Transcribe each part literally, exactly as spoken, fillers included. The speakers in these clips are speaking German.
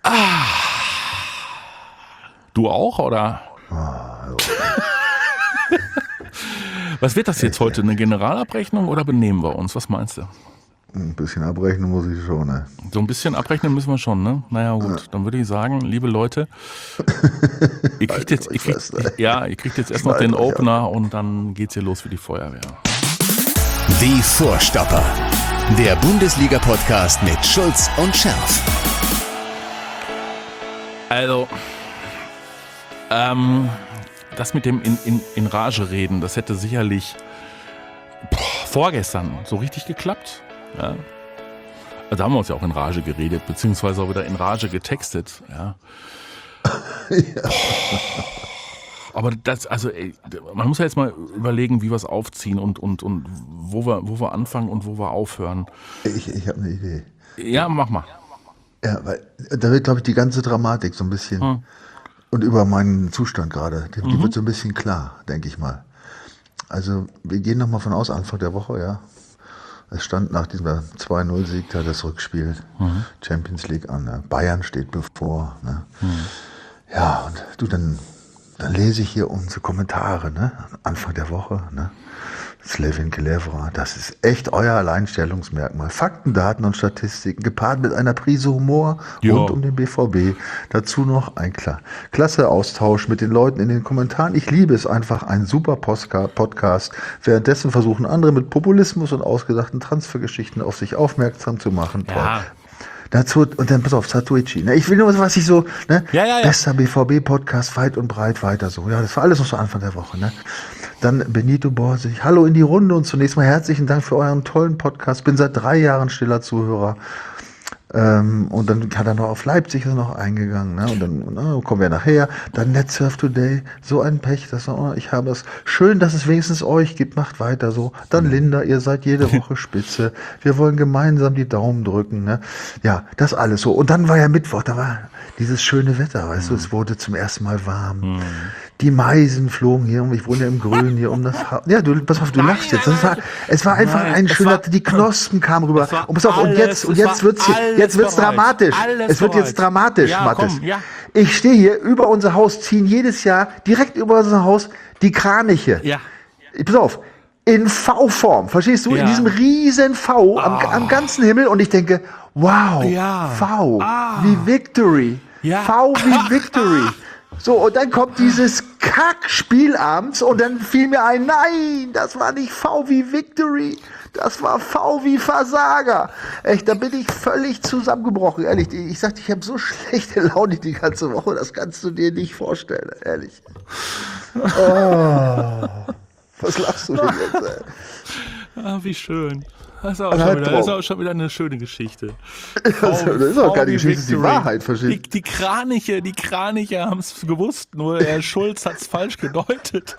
Ah. Du auch, oder? Ah, jo. Was wird das jetzt heute? Eine Generalabrechnung oder benehmen wir uns? Was meinst du? Ein bisschen abrechnen muss ich schon, ne? So ein bisschen abrechnen müssen wir schon, ne? Naja, gut. Ja. Dann würde ich sagen, liebe Leute, ihr kriegt jetzt, ihr kriegt, fest, ja, ihr kriegt jetzt erst noch den Opener an. Und dann geht's hier los wie die Feuerwehr. Die Vorstopper. Der Bundesliga-Podcast mit Schulz und Scherf. Also, ähm, das mit dem in, in, in Rage reden, das hätte sicherlich boah, vorgestern so richtig geklappt. Ja. Also da haben wir uns ja auch in Rage geredet, beziehungsweise auch wieder in Rage getextet. Ja. Ja. Aber das, also ey, man muss ja jetzt mal überlegen, wie wir es aufziehen und, und, und wo wir, wo wir anfangen und wo wir aufhören. Ich, ich habe eine Idee. Ja, mach mal. Ja, weil da wird, glaube ich, die ganze Dramatik so ein bisschen hm. und über meinen Zustand gerade, die, die mhm. wird so ein bisschen klar, denke ich mal. Also wir gehen nochmal von aus, Anfang der Woche, ja. Es stand nach diesem zwei null Sieg da das Rückspiel mhm. Champions League an. Ne? Bayern steht bevor. Ne? Mhm. Ja, und du, dann, dann lese ich hier unsere Kommentare, ne? Anfang der Woche. Ne? Slavin Kelevra, das ist echt euer Alleinstellungsmerkmal. Fakten, Daten und Statistiken, gepaart mit einer Prise Humor jo. rund um den B V B. Dazu noch ein klar. Klasse Austausch mit den Leuten in den Kommentaren. Ich liebe es einfach, ein super Podcast. Währenddessen versuchen andere mit Populismus und ausgedachten Transfergeschichten auf sich aufmerksam zu machen. Ja. Dazu, und dann pass auf, Satuichi. Ne? Ich will nur, was ich so, ne? Ja, ja, ja. Bester B V B-Podcast, weit und breit weiter so. Ja, das war alles noch so Anfang der Woche, ne? Dann Benito Borsig. Hallo in die Runde und zunächst mal herzlichen Dank für euren tollen Podcast. Bin seit drei Jahren stiller Zuhörer. Ähm, und dann hat er noch auf Leipzig ist noch eingegangen. Ne? Und dann na, kommen wir nachher. Dann NetSurf Today. So ein Pech. Das war, ich habe es. Schön, dass es wenigstens euch gibt. Macht weiter so. Dann Linda, ihr seid jede Woche spitze. Wir wollen gemeinsam die Daumen drücken. Ne? Ja, das alles so. Und dann war ja Mittwoch. Da war dieses schöne Wetter. Weißt mhm. du, es wurde zum ersten Mal warm. Mhm. Die Meisen flogen hier, ich wohne ja im Grün hier um das Haus. Ja, du, pass auf, du lachst jetzt. Das war, es war einfach Nein, ein schöner, die Knospen kamen rüber. Und pass auf, alles, und jetzt, und jetzt wird's hier, jetzt wird's bereit. dramatisch. Alles es wird bereit. jetzt dramatisch, ja, Mathis. Komm, ja. Ich stehe hier, über unser Haus ziehen jedes Jahr, direkt über unser Haus, die Kraniche. Ja. Pass auf, in V-Form, verstehst du? Ja. In diesem riesen V am, oh. am ganzen Himmel. Und ich denke, wow, ja. V, ah. wie Victory. Ja. V wie Victory. So, und dann kommt dieses Kackspiel abends und dann fiel mir ein, nein, das war nicht V wie Victory, das war V wie Versager. Echt, da bin ich völlig zusammengebrochen, ehrlich. Ich sagte, ich habe so schlechte Laune die ganze Woche, das kannst du dir nicht vorstellen, ehrlich. Oh, was lachst du denn jetzt, ey? Ah, wie schön. Das ist, auch schon wieder, das ist auch schon wieder eine schöne Geschichte. Das ist auch keine Geschichte, das ist die Wahrheit, verstehst du? Die, die Kraniche, die Kraniche haben es gewusst, nur Herr Schulz hat es falsch gedeutet.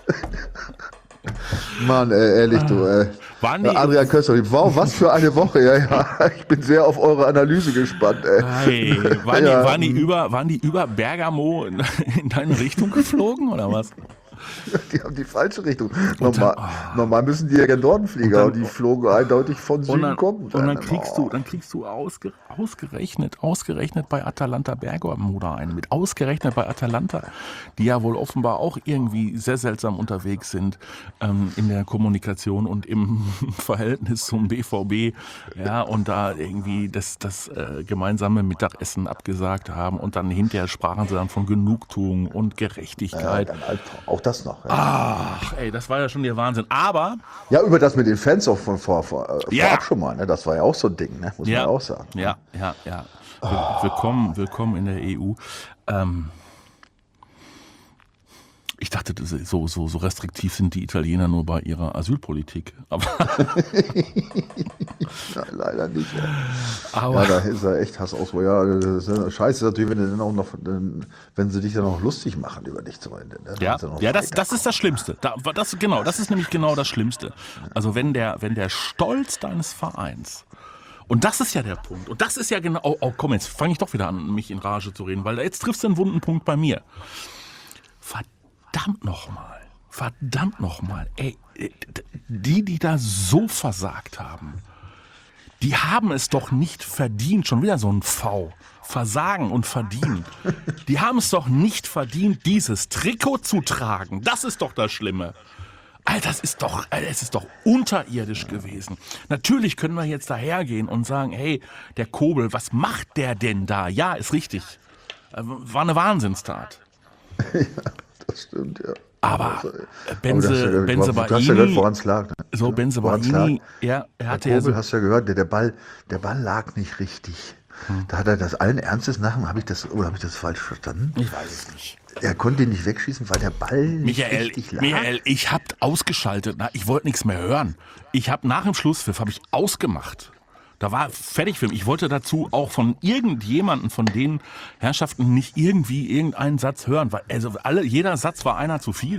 Mann, ey, ehrlich, du, ey. Waren die, Adrian Köster, wow, was für eine Woche, ja, ja. Ich bin sehr auf eure Analyse gespannt, ey. Hey, waren, ja. die, waren, die über, waren die über Bergamo in, in deine Richtung geflogen, oder was? Die haben die falsche Richtung. Normal, dann, oh. normal müssen die ja gen Norden fliegen, aber die flogen eindeutig von Süden dann, kommen. Und dann kriegst oh. du, dann kriegst du ausge, ausgerechnet, ausgerechnet bei Atalanta Bergamo da ein. Mit ausgerechnet bei Atalanta, die ja wohl offenbar auch irgendwie sehr seltsam unterwegs sind ähm, in der Kommunikation und im Verhältnis zum B V B. Ja, und da irgendwie das, das äh, gemeinsame Mittagessen abgesagt haben und dann hinterher sprachen sie dann von Genugtuung und Gerechtigkeit. Ja, dann auch das noch. Ja. Ach, ey, das war ja schon der Wahnsinn. Aber... Ja, über das mit den Fans auch von vor, vor, ja. vorab schon mal, ne? Das war ja auch so ein Ding, ne? Muss ja. man auch sagen. Ja, ja, ja. Oh. Willkommen, willkommen in der E U. Ähm, ich dachte, so, so, so restriktiv sind die Italiener nur bei ihrer Asylpolitik. Aber ja, leider nicht. Ja. Aber ja, da ist er echt Hassauswahl. Ja, das ist scheiße natürlich, wenn, dann auch noch, wenn sie dich dann auch lustig machen über dich zum Ende. Ne? Ja, ja das, das ist das Schlimmste. Da, das, genau, das ist nämlich genau das Schlimmste. Also wenn der, wenn der Stolz deines Vereins, und das ist ja der Punkt, und das ist ja genau, oh, oh komm, jetzt fange ich doch wieder an, mich in Rage zu reden, weil jetzt triffst du einen wunden Punkt bei mir. Verdammt nochmal, verdammt nochmal, ey, die, die da so versagt haben, Die haben es doch nicht verdient, schon wieder so ein V. Versagen und verdienen. Die haben es doch nicht verdient, dieses Trikot zu tragen. Das ist doch das Schlimme. Alter, das ist doch, es ist doch unterirdisch gewesen. Natürlich können wir jetzt dahergehen und sagen, hey, der Kobel, was macht der denn da? Ja, ist richtig. War eine Wahnsinnstat. Ja, das stimmt, ja. Aber Also, Benze, aber du hast ja, Benze du hast ja gehört, Baini, woran es lag. Ne? so Benze Woran's Baini, lag? er, er hatte Der ja Kobel, so, hast du ja gehört, der, der, Ball, der Ball lag nicht richtig. Hm. Da hat er das allen Ernstes nach, habe ich das, oder habe ich das falsch verstanden? ich weiß es nicht. Er konnte ihn nicht wegschießen, weil der Ball nicht Michael, richtig lag. Michael, ich hab ausgeschaltet, na, ich wollte nichts mehr hören. Ich habe nach dem Schlusspfiff habe ich ausgemacht. Da war fertig für mich. Ich wollte dazu auch von irgendjemanden von den Herrschaften nicht irgendwie irgendeinen Satz hören, weil also alle, jeder Satz war einer zu viel.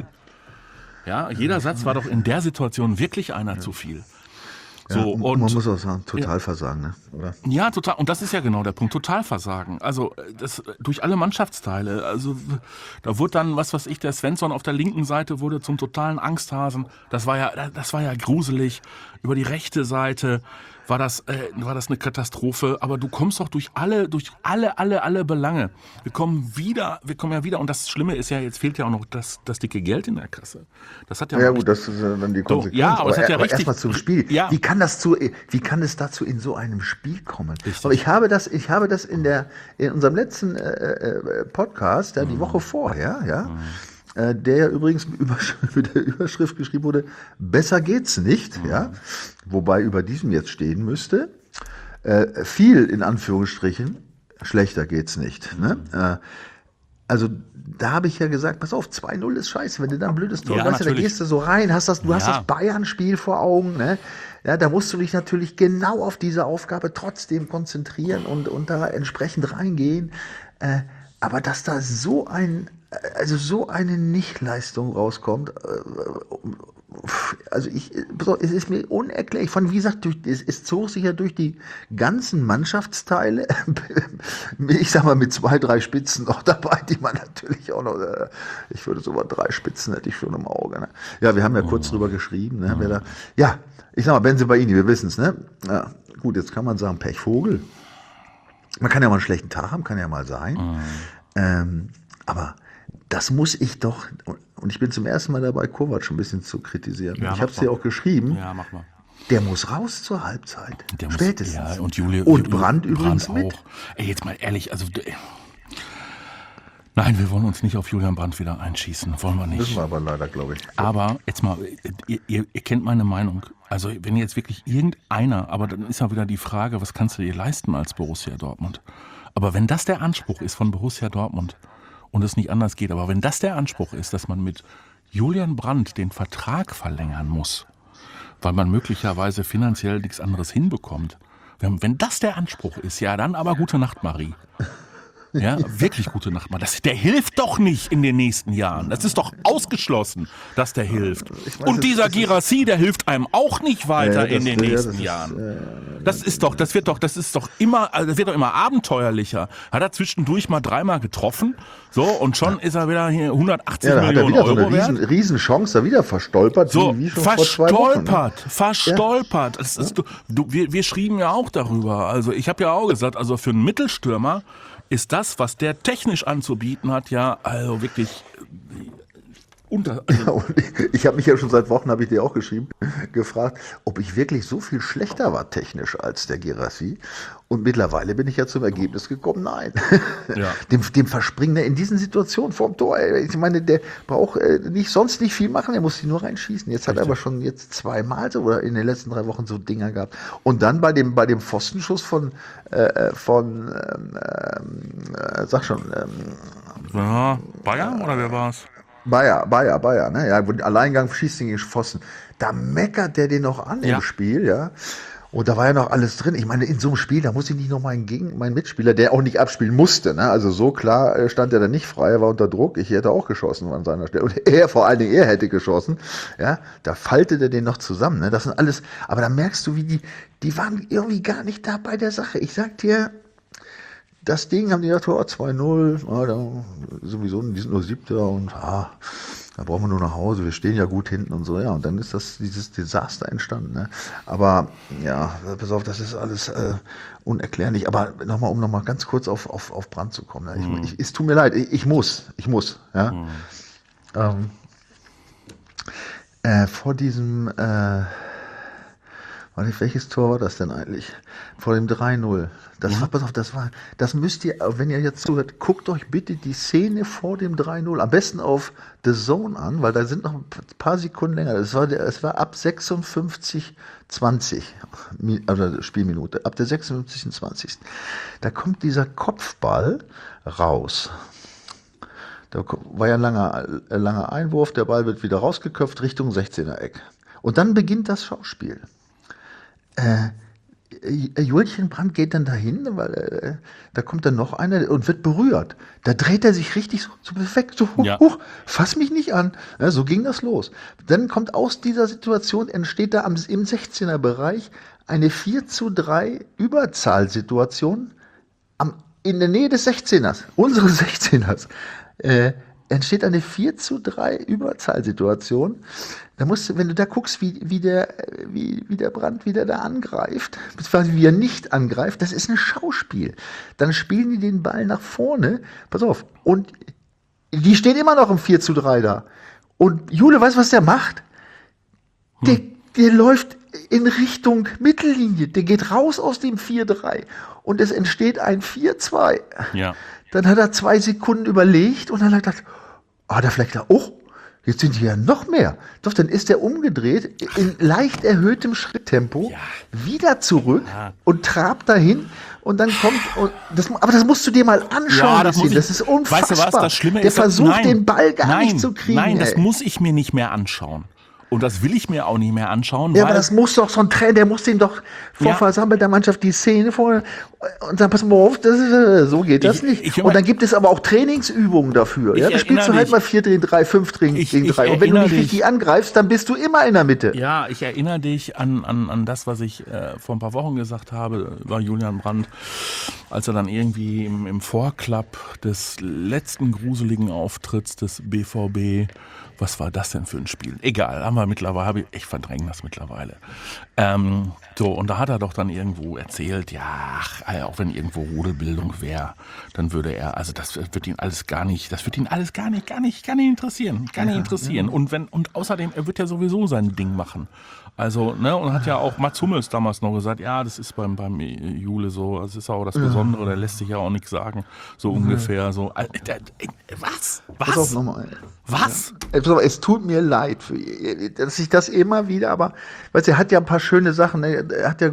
Ja, jeder Satz war doch in der Situation wirklich einer ja. zu viel. So, ja, und, und man muss auch sagen, Totalversagen, ne? Oder? Ja, total. Und das ist ja genau der Punkt. Totalversagen. Also das durch alle Mannschaftsteile. Also da wurde dann, was weiß ich, der Svensson auf der linken Seite wurde zum totalen Angsthasen. Das war ja, das war ja gruselig. Über die rechte Seite war das, äh, war das eine Katastrophe. Aber du kommst doch durch alle, durch alle, alle, alle Belange. Wir kommen wieder, wir kommen ja wieder. Und das Schlimme ist ja, jetzt fehlt ja auch noch das, das dicke Geld in der Kasse. Das hat ja, ja gut, das ist ja dann die Konsequenz. So, ja, aber, aber es hat ja aber richtig. Erstmal zum Spiel. Ja. Wie kann das zu, wie kann es dazu in so einem Spiel kommen? Richtig. Aber ich habe das, ich habe das in der, in unserem letzten äh, äh, Podcast, ja, die mhm. Woche vorher, ja. Mhm. Der ja übrigens mit der Überschrift geschrieben wurde, besser geht's nicht, mhm. ja, wobei über diesem jetzt stehen müsste, äh, viel in Anführungsstrichen, schlechter geht's nicht. Mhm. Ne? Äh, also da habe ich ja gesagt, pass auf, zwei null ist scheiße, wenn du da ein blödes Tor ja, hast, da gehst du so rein, hast das, du ja. hast das Bayern-Spiel vor Augen, ne? Ja, da musst du dich natürlich genau auf diese Aufgabe trotzdem konzentrieren und, und da entsprechend reingehen, äh, aber dass da so ein Also so eine Nichtleistung rauskommt, also ich, es ist mir unerklärlich. Von wie gesagt, durch, es, es zog sich ja durch die ganzen Mannschaftsteile, ich sag mal mit zwei, drei Spitzen noch dabei, die man natürlich auch noch, ich würde sogar drei Spitzen hätte ich schon im Auge. Ne? Ja, wir haben ja kurz drüber geschrieben. Ne? Wer da, ja, ich sag mal, Benze Baini, wir wissen es. Ne? Ja, gut, jetzt kann man sagen, Pechvogel. Man kann ja mal einen schlechten Tag haben, kann ja mal sein. Mhm. Ähm, aber das muss ich doch, und ich bin zum ersten Mal dabei, Kovac ein bisschen zu kritisieren. Ja, ich habe es dir auch geschrieben. Ja, mach mal. Der muss raus zur Halbzeit. Der Spätestens. Muss, ja, und Julia, und Brandt übrigens Brandt mit. Auch. Ey, jetzt mal ehrlich, also nein, wir wollen uns nicht auf Julian Brandt wieder einschießen, wollen wir nicht. Müssen wir aber leider, glaube ich. Aber jetzt mal, ihr, ihr, ihr kennt meine Meinung. Also wenn jetzt wirklich irgendeiner, aber dann ist ja wieder die Frage, was kannst du dir leisten als Borussia Dortmund? Aber wenn das der Anspruch ist von Borussia Dortmund, und es nicht anders geht. Aber wenn das der Anspruch ist, dass man mit Julian Brandt den Vertrag verlängern muss, weil man möglicherweise finanziell nichts anderes hinbekommt, wenn das der Anspruch ist, ja, dann aber gute Nacht, Marie. Ja, wirklich gute Nacht, Marie. Das, der hilft doch nicht in den nächsten Jahren. Das ist doch ausgeschlossen, dass der hilft. Weiß, und dieser Girassi, der hilft einem auch nicht weiter ja, in den ja, nächsten Jahren. Ist, äh, das ist doch, das wird doch, das ist doch immer, das wird doch immer abenteuerlicher. Hat er zwischendurch mal dreimal getroffen, so, und schon ja. ist er wieder hier hundertachtzig ja, Millionen Euro so eine wert. Riesen, Riesenchance, da wieder verstolpert. So, wie schon verstolpert, ne? verstolpert. Ja. Das ist, du, du, wir, wir schrieben ja auch darüber. Also ich habe ja auch gesagt, also für einen Mittelstürmer ist das, was der technisch anzubieten hat, ja, also wirklich unter. Also ja, und ich ich habe mich ja schon seit Wochen, habe ich dir auch geschrieben, gefragt, ob ich wirklich so viel schlechter war technisch als der Girassi. Und mittlerweile bin ich ja zum Ergebnis gekommen, nein. Ja. Dem, dem verspringen in diesen Situationen vorm Tor. Ich meine, der braucht nicht, sonst nicht viel machen, er muss sie nur reinschießen. Jetzt Richtig. Hat er aber schon jetzt zweimal so oder in den letzten drei Wochen so Dinger gehabt. Und dann bei dem, bei dem Pfostenschuss von, äh, von ähm, äh, sag schon, ähm, ja, Bayern oder wer war's? Bayer, Bayer, Bayer, ne? Ja, Alleingang schießt ihn gegen Pfosten. Da meckert der den noch an ja. im Spiel, ja. Und da war ja noch alles drin. Ich meine, in so einem Spiel, da muss ich nicht noch meinen, Gegen meinen Mitspieler, der auch nicht abspielen musste, ne? Also so klar stand er da nicht frei, er war unter Druck. Ich hätte auch geschossen an seiner Stelle. Und er, vor allen Dingen, er hätte geschossen. Ja, da faltet er den noch zusammen, ne? Das sind alles, aber da merkst du, wie die, die waren irgendwie gar nicht da bei der Sache. Ich sag dir, das Ding haben die gedacht, oh, zwei null, ah, da, sowieso, die sind nur Siebter und ah, Da brauchen wir nur nach Hause, wir stehen ja gut hinten und so, ja, und dann ist das dieses Desaster entstanden. Ne? Aber ja, pass auf, das ist alles äh, unerklärlich. Aber nochmal, um nochmal ganz kurz auf, auf, auf Brandt zu kommen. Ne? Ich, Mhm. ich, es tut mir leid, ich, ich muss, ich muss. Ja? Mhm. Ähm, äh, vor diesem, äh, warte, welches Tor war das denn eigentlich? Vor dem drei null. Das war, pass auf, das war, das müsst ihr, wenn ihr jetzt zuhört, guckt euch bitte die Szene vor dem drei null, am besten auf The Zone an, weil da sind noch ein paar Sekunden länger. Das war, der, es war ab sechsundfünfzig zwanzig, also Spielminute, ab der sechsundfünfzigsten zwanzigsten Da kommt dieser Kopfball raus. Da war ja ein langer, äh, langer Einwurf, der Ball wird wieder rausgeköpft Richtung sechzehner Eck. Und dann beginnt das Schauspiel. Äh, Julchen Brandt geht dann dahin, weil äh, da kommt dann noch einer und wird berührt. Da dreht er sich richtig so, so perfekt, so hoch, Ja. hoch, fass mich nicht an. Ja, so ging das los. Dann kommt aus dieser Situation, entsteht da am, im sechzehner Bereich eine vier zu drei Überzahlsituation am, in der Nähe des sechzehners, unseres sechzehners. Äh, entsteht eine vier zu drei Überzahlsituation. Da musst du, wenn du da guckst, wie, wie, der, wie, wie der Brandt wieder da angreift, beziehungsweise wie er nicht angreift, das ist ein Schauspiel. Dann spielen die den Ball nach vorne, pass auf, und die stehen immer noch im vier zu drei da. Und Jule, weißt du, was der macht? Der, der läuft in Richtung Mittellinie, der geht raus aus dem vier drei und es entsteht ein vier zwei. Ja. Dann hat er zwei Sekunden überlegt und dann hat er gedacht, ah, da vielleicht, oh, jetzt sind die ja noch mehr. Doch, dann ist er umgedreht, in leicht erhöhtem Schritttempo, Ja. wieder zurück Ja. und trabt dahin und dann kommt, und das, aber das musst du dir mal anschauen, Ja, das, muss ich, das ist unfassbar. Weißt du was, das Schlimme Der ist, dass- versucht nein, den Ball gar nein, nicht zu kriegen. Nein, das ey. muss ich mir nicht mehr anschauen. Und das will ich mir auch nicht mehr anschauen, Ja, weil aber das muss doch so ein Trainer, der muss den doch vor Ja. versammelter Mannschaft die Szene vor und dann pass mal auf, das ist, äh, so geht das Ich- nicht. ich- und dann gibt es aber auch Trainingsübungen dafür. Ich Ja, da spielst du erinnere halt dich- mal vier gegen drei, fünf gegen Ich- gegen ich drei. Und wenn du erinnere nicht dich- richtig angreifst, dann bist du immer in der Mitte. ja, ich erinnere dich an, an, an das, was ich äh, vor ein paar Wochen gesagt habe über Julian Brandt, als er dann irgendwie im, im Vorklapp des letzten gruseligen Auftritts des B V B, was war das denn für ein Spiel? Egal, haben wir mittlerweile, hab ich, ich verdränge das mittlerweile. Ähm, so, und da hat er doch dann irgendwo erzählt, ja, ach, auch wenn irgendwo Rudelbildung wäre, dann würde er, also das wird ihn alles gar nicht, das wird ihn alles gar nicht, gar nicht, gar nicht interessieren, gar nicht interessieren. Und wenn, und außerdem, er wird ja sowieso sein Ding machen. Also, ne, und hat ja auch Mats Hummels damals noch gesagt, ja, das ist beim, beim Jule so, das ist auch das Besondere, der lässt sich ja auch nichts sagen, so ungefähr, so. Äh, äh, Was? Pass auf Was? nochmal. Was? Ey, pass auf, es tut mir leid, für, dass ich das immer wieder, aber weißt du, er hat ja ein paar schöne Sachen, ne? Er hat ja äh,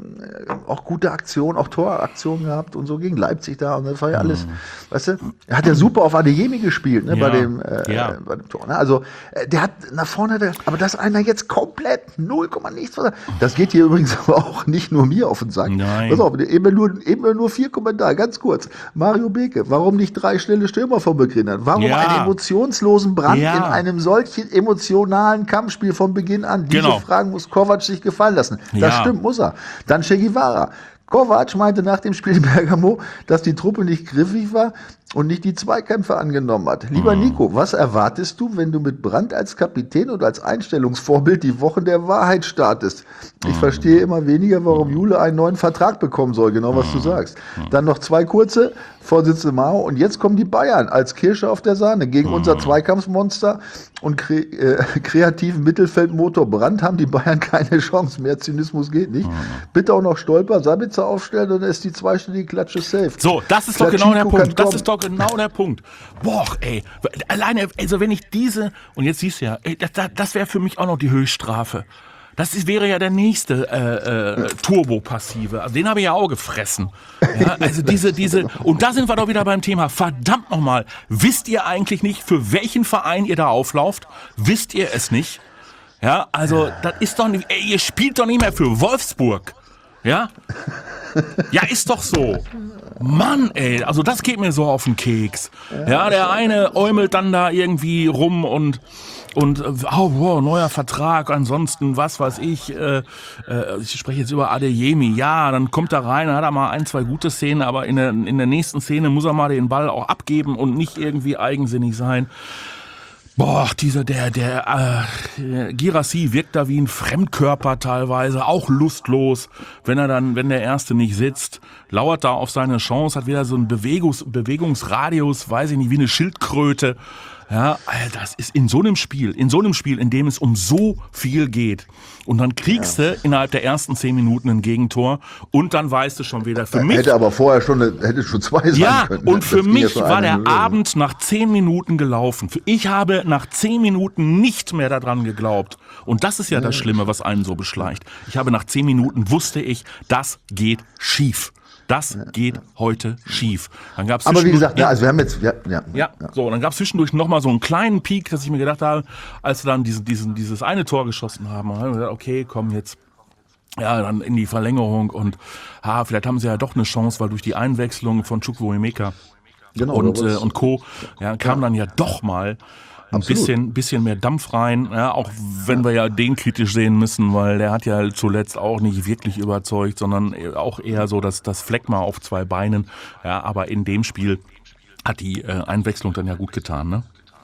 auch gute Aktionen, auch Toraktionen gehabt und so gegen Leipzig da und das war ja alles, weißt du, er hat ja super auf Adeyemi gespielt, ne, Ja, bei dem, äh, ja. bei dem Tor, ne? Also, äh, der hat nach vorne, der, aber dass einer jetzt komplett null Komma nichts, was er- das geht hier übrigens aber auch nicht nur mir auf den Sack. Nein. Pass auf, eben nur, eben nur vier Kommentare, ganz kurz. Mario Beke, warum nicht drei schnelle Stürmer vom Beginn an? Warum Ja. einen emotionslosen Brand Ja. in einem solchen emotionalen Kampfspiel von Beginn an? Diese Genau. Fragen muss Kovac sich gefallen lassen. Das Ja. stimmt, muss er. Dann Che Guevara. Kovac meinte nach dem Spiel in Bergamo, dass die Truppe nicht griffig war und nicht die Zweikämpfe angenommen hat. Lieber Mhm. Nico, was erwartest du, wenn du mit Brandt als Kapitän und als Einstellungsvorbild die Wochen der Wahrheit startest? Ich Mhm. verstehe immer weniger, warum Jule einen neuen Vertrag bekommen soll, genau was du Mhm. sagst. Dann noch zwei kurze, Vorsitzende Mao, und jetzt kommen die Bayern als Kirsche auf der Sahne. Gegen Mhm. unser Zweikampfmonster und kre äh, kreativen Mittelfeldmotor Brandt haben die Bayern keine Chance mehr. Zynismus geht nicht. Mhm. Bitte auch noch Stolper, Sabitzer aufstellen, und dann ist die zweistellige Klatsche safe. So, das ist doch Klatschiko genau der kann Punkt. Das kommen. ist doch genau der Punkt. Boah, ey, alleine, also wenn ich diese, und jetzt siehst du ja, ey, das, das wäre für mich auch noch die Höchststrafe. Das ist, wäre ja der nächste äh, äh, Turbo-Passive. Also den habe ich ja auch gefressen. Ja, also diese, diese, und da sind wir doch wieder beim Thema. Verdammt nochmal, wisst ihr eigentlich nicht, für welchen Verein ihr da auflauft? Wisst ihr es nicht? Ja, also das ist doch nicht, ey, ihr spielt doch nicht mehr für Wolfsburg. Ja? Ja, ist doch so. Mann, ey, also das geht mir so auf den Keks. Ja, der eine äumelt dann da irgendwie rum und und oh, wow, neuer Vertrag, ansonsten was weiß ich, äh, äh, ich spreche jetzt über Adeyemi, ja, dann kommt er rein, dann hat er mal ein, zwei gute Szenen, aber in der, in der nächsten Szene muss er mal den Ball auch abgeben und nicht irgendwie eigensinnig sein. Boah, dieser, der, der, äh, Girassi wirkt da wie ein Fremdkörper teilweise, auch lustlos, wenn er dann, wenn der Erste nicht sitzt, lauert da auf seine Chance, hat wieder so einen Bewegungs, Bewegungsradius, weiß ich nicht, wie eine Schildkröte. Ja, das ist in so einem Spiel, in so einem Spiel, in dem es um so viel geht. Und dann kriegst ja. du innerhalb der ersten zehn Minuten ein Gegentor und dann weißt du schon wieder, für mich... Hätte aber vorher schon, hätte schon zwei sein ja, können. Ja, und für mich ja war der Minute. Abend nach zehn Minuten gelaufen. Ich habe nach zehn Minuten nicht mehr daran geglaubt. Und das ist ja, ja das Schlimme, was einen so beschleicht. Ich habe nach zehn Minuten, wusste ich, das geht schief. Das geht heute schief. Dann gab's Aber wie gesagt, ja, also wir haben jetzt, ja, ja, ja, ja. so, dann gab es zwischendurch nochmal so einen kleinen Peak, dass ich mir gedacht habe, als wir dann diesen, diesen, dieses eine Tor geschossen haben, haben wir gesagt, okay, komm jetzt, ja, dann in die Verlängerung und, ah, vielleicht haben sie ja doch eine Chance, weil durch die Einwechslung von Chukwuemeka genau, und, äh, und Co. Ja, kam ja. dann ja doch mal ein bisschen, bisschen mehr Dampf rein, ja, auch wenn wir ja den kritisch sehen müssen, weil der hat ja zuletzt auch nicht wirklich überzeugt, sondern auch eher so das, das Phlegma auf zwei Beinen. Ja, aber in dem Spiel hat die äh, Einwechslung dann ja gut getan, ne?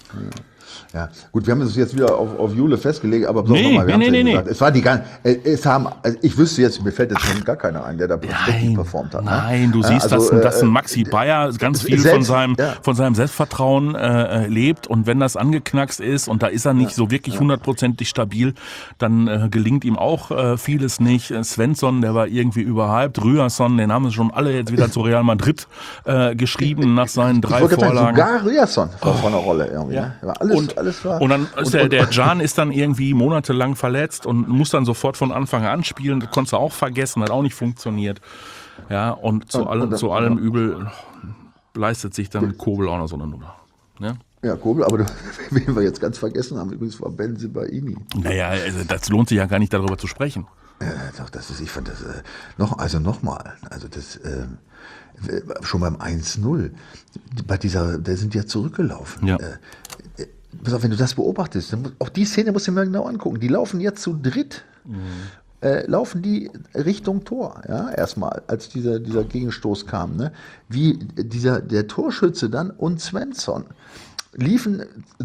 Ja, gut, wir haben es jetzt wieder auf, auf Jule festgelegt, aber nee, nochmal, wir nee, haben nee, ja nee, gesagt, es war die ganze, es haben, also ich wüsste jetzt, mir fällt jetzt Ach, gar keiner ein, der da nein, performt hat. Nein, ne? du siehst, ja, also, dass, dass ein äh, Maxi Bayer ganz viel selbst, von seinem, ja. von seinem Selbstvertrauen äh, lebt und wenn das angeknackst ist und da ist er nicht ja. so wirklich hundertprozentig stabil, dann äh, gelingt ihm auch äh, vieles nicht. Svensson, der war irgendwie überhyped, Ryerson, den haben sie schon alle jetzt wieder zu Real Madrid äh, geschrieben nach seinen drei ich Vorlagen. Sagen, sogar Ryerson war von der Rolle irgendwie. Ja. Ne? Alles, und, alles war. Und dann ist der, der Can ist dann irgendwie monatelang verletzt und muss dann sofort von Anfang an spielen. Das konntest du auch vergessen, hat auch nicht funktioniert. Ja, und zu, und, allem, und dann, zu allem Übel leistet sich dann Kobel auch noch so eine Nummer. Ja? Ja, Kobel, aber wen wir jetzt ganz vergessen haben, übrigens war Bensebaini. Naja, also das lohnt sich ja gar nicht, darüber zu sprechen. Ja, doch, das ist, ich fand das, äh, noch, also nochmal, also das, äh, schon beim eins null, bei dieser, der sind ja zurückgelaufen. Ja. Äh, Pass auf, wenn du das beobachtest, dann, auch die Szene musst du dir mal genau angucken. Die laufen jetzt zu dritt, mhm. äh, laufen die Richtung Tor, ja, erstmal, als dieser, dieser Gegenstoß kam, ne? Wie dieser, der Torschütze dann und Svensson liefen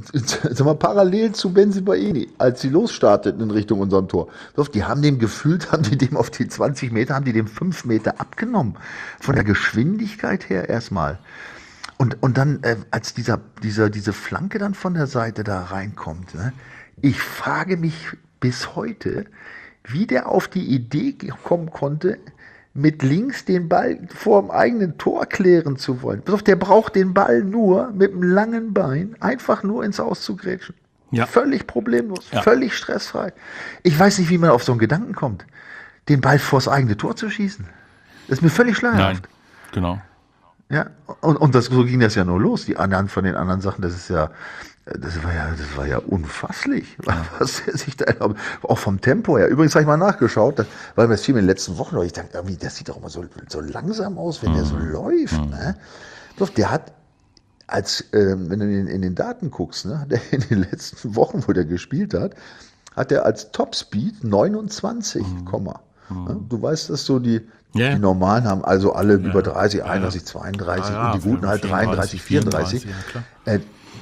sag mal, parallel zu Bensebaini, als sie losstarteten in Richtung unserem Tor. Die haben dem gefühlt, haben die dem auf die zwanzig Meter, haben die dem fünf Meter abgenommen. Von der Geschwindigkeit her erstmal. Und, und dann, äh, als dieser, dieser, diese Flanke dann von der Seite da reinkommt, ne, ich frage mich bis heute, wie der auf die Idee kommen konnte, mit links den Ball vor dem eigenen Tor klären zu wollen. Pass auf, der braucht den Ball nur mit einem langen Bein einfach nur ins Aus zu grätschen. Ja. Völlig problemlos, ja. völlig stressfrei. Ich weiß nicht, wie man auf so einen Gedanken kommt, den Ball vors eigene Tor zu schießen. Das ist mir völlig schleierhaft. Nein, genau. Ja, und, und das, so ging das ja nur los. Die anderen von den anderen Sachen, das ist ja, das war ja, das war ja unfasslich, ja. was der sich da erlaubt. Auch vom Tempo her. Übrigens habe ich mal nachgeschaut, das, weil mir das fiel mir in den letzten Wochen, ich dachte, irgendwie, das sieht doch immer so, so langsam aus, wenn mhm. der so läuft. Mhm. Ne? Doch, der hat, als, ähm, wenn du in, in den Daten guckst, ne, der in den letzten Wochen, wo der gespielt hat, hat er als Topspeed neunundzwanzig, mhm. Ja, du weißt, dass so die, yeah. die Normalen haben also alle ja. über dreißig, einunddreißig, zweiunddreißig ja, ja, und die Guten halt dreiunddreißig, vierunddreißig. Ja, äh,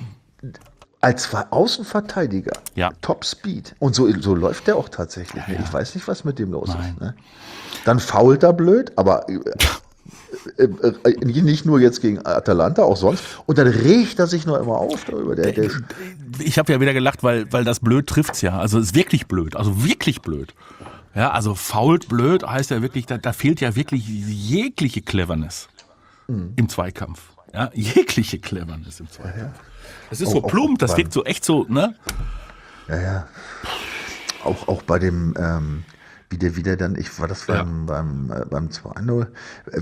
als Außenverteidiger, ja. Top Speed. Und so, so läuft der auch tatsächlich. Ja, ja. Ich weiß nicht, was mit dem los Nein. ist. Ne? Dann fault er blöd, aber äh, äh, äh, nicht nur jetzt gegen Atalanta, auch sonst. Und dann regt er sich noch immer auf darüber. Der, der ich habe ja wieder gelacht, weil, weil das blöd trifft's ja. Also es ist wirklich blöd. Also wirklich blöd. Ja, also fault blöd heißt ja wirklich, da, da fehlt ja wirklich jegliche Cleverness mhm. im Zweikampf. Ja, jegliche Cleverness im Zweikampf. Ja, ja. Das ist auch, so plump, das wirkt so echt so, ne? Ja, ja. Auch, auch bei dem, ähm, wie der wieder dann, ich war das beim, ja. beim, äh, beim zwei null, äh,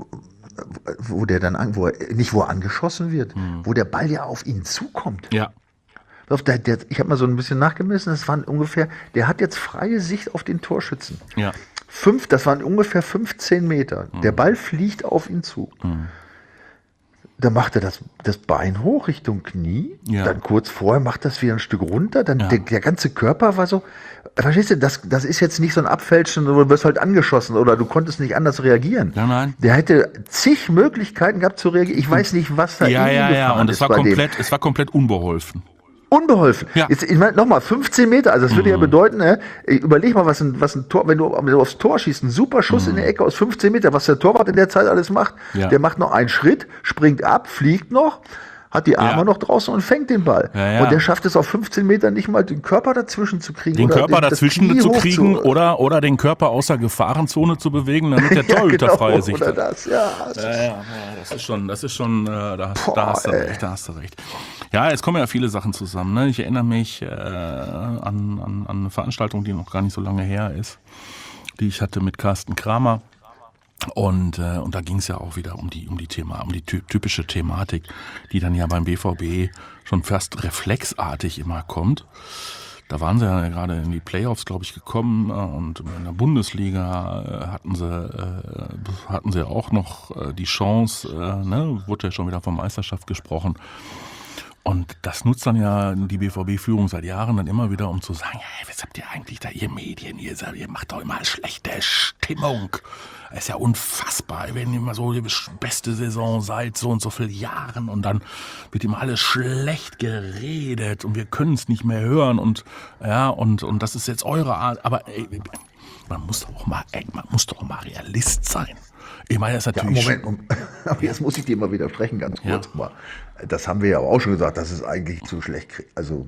wo der dann, an, wo er, nicht wo er angeschossen wird, mhm. wo der Ball ja auf ihn zukommt. Ja. Der, der, ich habe mal so ein bisschen nachgemessen, das waren ungefähr, der hat jetzt freie Sicht auf den Torschützen. Ja. Fünf, das waren ungefähr fünfzehn Meter. Mhm. Der Ball fliegt auf ihn zu. Mhm. Da macht er das, das Bein hoch Richtung Knie, ja. dann kurz vorher macht das wieder ein Stück runter, dann ja. der, der ganze Körper war so, verstehst du, das, das ist jetzt nicht so ein Abfälschen, du wirst halt angeschossen oder du konntest nicht anders reagieren. Ja, nein. Der hätte zig Möglichkeiten gehabt zu reagieren. Ich weiß nicht, was da ja, in ja, ihm ja, und es war komplett, es war komplett unbeholfen. Unbeholfen. Ja. Jetzt, ich meine, nochmal, fünfzehn Meter, also das würde Mhm. ja bedeuten, ne, überleg mal, was ein, was ein Tor, wenn du, wenn du aufs Tor schießt, ein super Schuss mhm. in der Ecke aus fünfzehn Meter, was der Torwart in der Zeit alles macht. Ja. Der macht noch einen Schritt, springt ab, fliegt noch, hat die Arme Ja. noch draußen und fängt den Ball. Ja, ja. Und der schafft es auf fünfzehn Meter nicht mal, den Körper dazwischen zu kriegen. Den oder Körper den, das dazwischen Knie zu hoch kriegen zu, oder, oder den Körper außer Gefahrenzone zu bewegen, damit der Torhüter ja, genau, freie Sicht oder hat. das, ja. Ja, ja, ja, das ist schon, das ist schon, äh, da, Boah, da hast du ey. recht, da hast du recht. Ja, es kommen ja viele Sachen zusammen. Ne? Ich erinnere mich äh, an, an, an eine Veranstaltung, die noch gar nicht so lange her ist, die ich hatte mit Carsten Kramer. Und, äh, und da ging es ja auch wieder um die, um die Thema, um die ty- typische Thematik, die dann ja beim B V B schon fast reflexartig immer kommt. Da waren sie ja gerade in die Playoffs, glaube ich, gekommen, äh, und in der Bundesliga äh, hatten sie äh, hatten sie auch noch äh, die Chance, äh, ne, wurde ja schon wieder von Meisterschaft gesprochen. Und das nutzt dann ja die B V B-Führung seit Jahren dann immer wieder, um zu sagen, hey, was habt ihr eigentlich da, ihr Medien, ihr, ihr macht doch immer schlechte Stimmung. Das ist ja unfassbar, wenn ihr immer so die beste Saison seit so und so vielen Jahren und dann wird immer alles schlecht geredet und wir können es nicht mehr hören und ja, und, und das ist jetzt eure Art. Aber ey, man muss doch auch mal, ey, man muss doch auch mal Realist sein. Ich meine, das ist Ja, natürlich... Moment, Moment. Aber jetzt muss ich dir mal widersprechen, ganz kurz Ja. mal. Das haben wir ja auch schon gesagt, dass es eigentlich zu schlecht kriegt. Also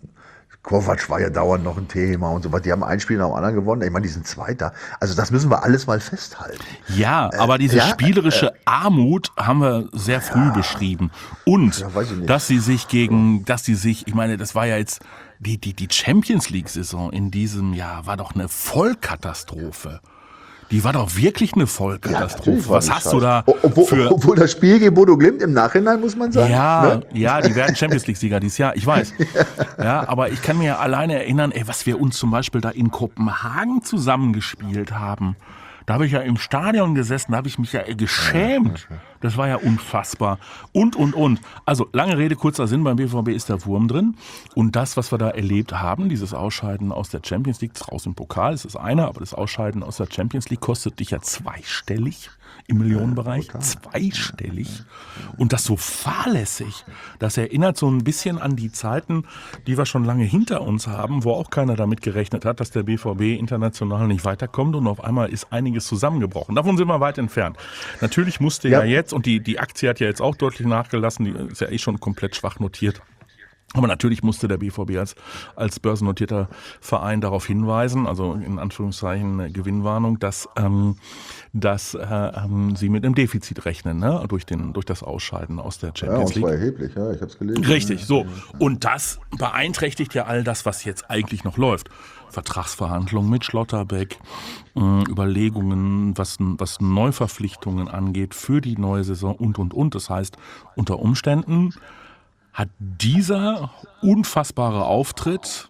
Kovac war ja dauernd noch ein Thema und so was. Die haben ein Spiel nach dem anderen gewonnen. Ich meine, die sind Zweiter. Also das müssen wir alles mal festhalten. Ja, aber diese ja, spielerische Armut haben wir sehr früh beschrieben. Und Ja, weiß ich nicht. dass sie sich gegen, dass sie sich, ich meine, das war ja jetzt, die, die, die Champions League-Saison in diesem Jahr war doch eine Vollkatastrophe. Die war doch wirklich eine Vollkatastrophe. natürlich war Was die hast du scheiße. da O- Obwohl, für... obwohl das Spiel gegen Bodo Glimt im Nachhinein, muss man sagen. Ja, ne? ja, die werden Champions League-Sieger dieses Jahr, ich weiß. Ja, aber ich kann mir ja alleine erinnern, ey, was wir uns zum Beispiel da in Kopenhagen zusammengespielt haben. Da habe ich ja im Stadion gesessen, da habe ich mich ja geschämt. Das war ja unfassbar. Und, und, und. Also, lange Rede, kurzer Sinn, beim B V B ist der Wurm drin. Und das, was wir da erlebt haben, dieses Ausscheiden aus der Champions League, raus im Pokal, das ist eine, aber das Ausscheiden aus der Champions League kostet dich ja zweistellig im Millionenbereich. Zweistellig. Und das so fahrlässig. Das erinnert so ein bisschen an die Zeiten, die wir schon lange hinter uns haben, wo auch keiner damit gerechnet hat, dass der B V B international nicht weiterkommt und auf einmal ist einiges zusammengebrochen. Davon sind wir weit entfernt. Natürlich musste ja, Ja. jetzt, und die, die Aktie hat ja jetzt auch deutlich nachgelassen, die ist ja eh schon komplett schwach notiert. Aber natürlich musste der B V B als, als börsennotierter Verein darauf hinweisen, also in Anführungszeichen eine Gewinnwarnung, dass, ähm, dass äh, ähm, sie mit einem Defizit rechnen, ne? durch, den, durch das Ausscheiden aus der Ja, Champions und League. zwar erheblich, ja, ich habe es gelesen. Richtig, so. Und das beeinträchtigt ja all das, was jetzt eigentlich noch läuft. Vertragsverhandlungen mit Schlotterbeck, äh, Überlegungen, was, was Neuverpflichtungen angeht für die neue Saison und, und, und. Das heißt, unter Umständen hat dieser unfassbare Auftritt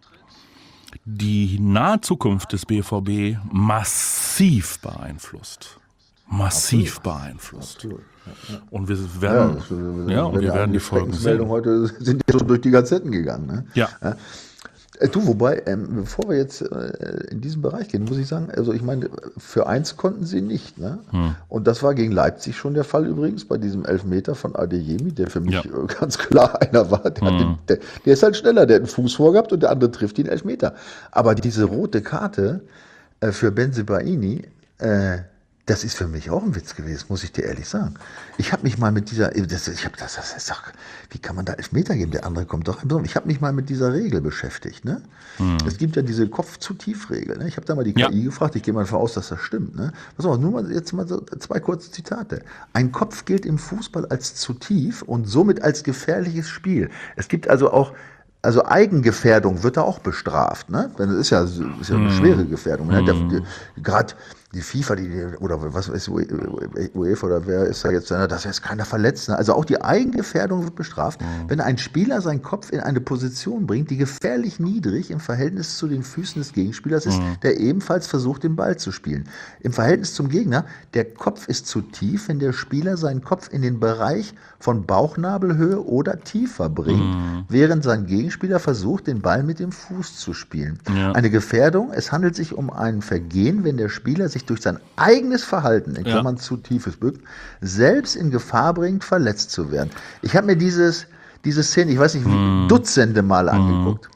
die nahe Zukunft des B V B massiv beeinflusst. Massiv beeinflusst. Absolut. Und wir Ja, werden, das, äh, ja, und wir werden die einige Folgen sehen. Schreckensmeldungen heute sind ja schon durch die Gazetten gegangen. Ne? Ja. Äh, Du, wobei, ähm, bevor wir jetzt äh, in diesen Bereich gehen, muss ich sagen, also ich meine, für eins konnten sie nicht. Ne? Hm. Und das war gegen Leipzig schon der Fall übrigens, bei diesem Elfmeter von Adeyemi, der für mich Ja. äh, ganz klar einer war. Der, hat Hm. den, der, der ist halt schneller, der hat einen Fuß vorgehabt und der andere trifft ihn Elfmeter. Aber diese rote Karte äh, für Bensebaini, äh, das ist für mich auch ein Witz gewesen, muss ich dir ehrlich sagen. Ich habe mich mal mit dieser, das, ich habe das, das ist doch, wie kann man da Elfmeter geben? Der andere kommt doch. Ich habe mich mal mit dieser Regel beschäftigt. Ne? Hm. Es gibt ja diese Kopf-zu-tief-Regel. Ne? Ich habe da mal die K I Ja. gefragt. Ich gehe mal davon aus, dass das stimmt. Ne? Pass auf, nur mal jetzt mal so zwei kurze Zitate. Ein Kopf gilt im Fußball als zu tief und somit als gefährliches Spiel. Es gibt also auch Also Eigengefährdung wird da auch bestraft, ne? Das ist ja, ist ja eine schwere Gefährdung. Ne? Mm. Gerade die FIFA, die, oder was ist UEFA oder wer ist da jetzt, dass jetzt keiner verletzt. Ne? Also auch die Eigengefährdung wird bestraft, mm. wenn ein Spieler seinen Kopf in eine Position bringt, die gefährlich niedrig im Verhältnis zu den Füßen des Gegenspielers ist, mm. der ebenfalls versucht, den Ball zu spielen. Im Verhältnis zum Gegner, der Kopf ist zu tief, wenn der Spieler seinen Kopf in den Bereich von Bauchnabelhöhe oder tiefer bringt, mm. während sein Gegenspieler versucht, den Ball mit dem Fuß zu spielen. Ja. Eine Gefährdung, es handelt sich um ein Vergehen, wenn der Spieler sich durch sein eigenes Verhalten, in Klammern ja. zu tiefes Bücken, selbst in Gefahr bringt, verletzt zu werden. Ich habe mir dieses, diese Szene, ich weiß nicht, wie Mm. Dutzende Male angeguckt.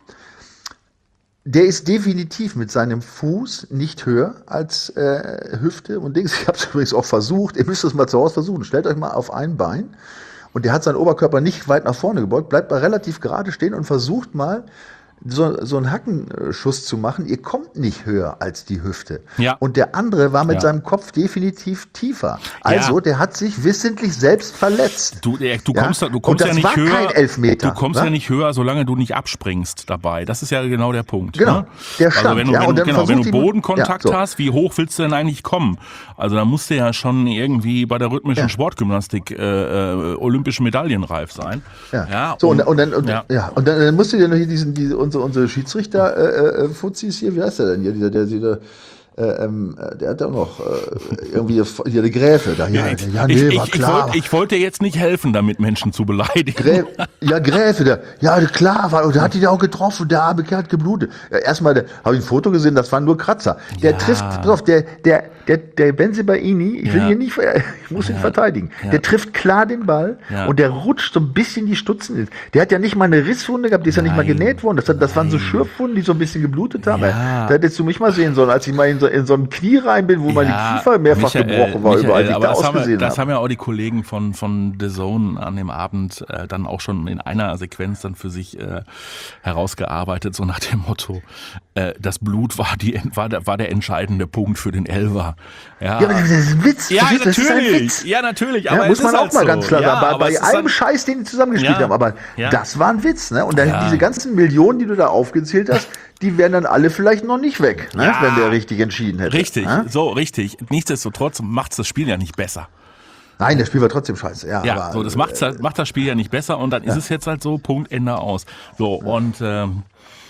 Der ist definitiv mit seinem Fuß nicht höher als äh, Hüfte und Dings. Ich habe es übrigens auch versucht. Ihr müsst es mal zu Hause versuchen. Stellt euch mal auf ein Bein und der hat seinen Oberkörper nicht weit nach vorne gebeugt, bleibt mal relativ gerade stehen und versucht mal so, so einen Hackenschuss zu machen. Ihr kommt nicht höher als die Hüfte. Ja. Und der andere war mit Ja. seinem Kopf definitiv tiefer. Also Ja. der hat sich wissentlich selbst verletzt. Du, äh, du Ja? kommst, da- du Und kommst das ja nicht war höher. kein Elfmeter, Du kommst wa? ja nicht höher, solange du nicht abspringst dabei. Das ist ja genau der Punkt. Genau. Ne? Der stand, also wenn du, ja, wenn und du, dann genau, wenn du versucht die- Bodenkontakt ja, so. hast, wie hoch willst du denn eigentlich kommen? Also da musst du ja schon irgendwie bei der rhythmischen Ja. Sportgymnastik äh, äh, olympische Medaillenreif sein. Ja. So, und, und dann, und, ja. ja. und dann, dann musst du dir noch hier diesen, diese, unsere, unsere Schiedsrichter, äh, äh, Fuzis hier, wie heißt der denn hier, dieser, der, dieser, äh, ähm, der hat auch noch, äh, irgendwie, hier, die Gräfe, da, ja, Ich, ja, nee, ich, war ich, ich, klar. wollte, ich wollte jetzt nicht helfen, damit Menschen zu beleidigen. Grä ja, Gräfe, der, ja, klar, war, und der hat die da auch getroffen, der arme Kerl hat geblutet. Ja, erstmal, da habe ich ein Foto gesehen, das waren nur Kratzer. Der Ja. trifft, pass auf, der, der, der, der Benzibaini, ich will Ja. hier nicht, ich muss ihn verteidigen, Ja. der trifft klar den Ball Ja. und der rutscht so ein bisschen die Stutzen. Der hat ja nicht mal eine Risswunde gehabt, die ist ja nicht mal Nein. genäht worden. Das, hat, das waren so Schürfwunden, die so ein bisschen geblutet haben. Ja. Da hättest du mich mal sehen sollen, als ich mal in so, in so ein Knie rein bin, wo meine Ja, Kiefer mehrfach Michael, gebrochen war, Michael, überall, wie ich aber da das haben, wir, ausgesehen das habe. haben ja auch die Kollegen von, von The Zone an dem Abend äh, dann auch schon in einer Sequenz dann für sich äh, herausgearbeitet, so nach dem Motto, äh, das Blut war, die, war, der, war der entscheidende Punkt für den Elfer. Ja, Ja, aber das ist ein Witz. ja verstehst du? Das ist ein natürlich, Witz. ja, natürlich. Ja, Aber muss es man ist auch halt mal so. ganz klar ja, sagen, aber bei, es bei ist allem dann, Scheiß, den die zusammengespielt Ja, haben. Aber ja. das war ein Witz, ne? Und dann Ja. diese ganzen Millionen, die du da aufgezählt hast, die wären dann alle vielleicht noch nicht weg, ne? Ja. Wenn der richtig entschieden hätte. Richtig, Ne? so richtig. Nichtsdestotrotz macht das Spiel ja nicht besser. Nein, das Spiel war trotzdem scheiße. Ja, Ja, aber, so das macht, macht das Spiel ja nicht besser und dann ist es jetzt halt so, Punkt, Ende aus. So, und ähm,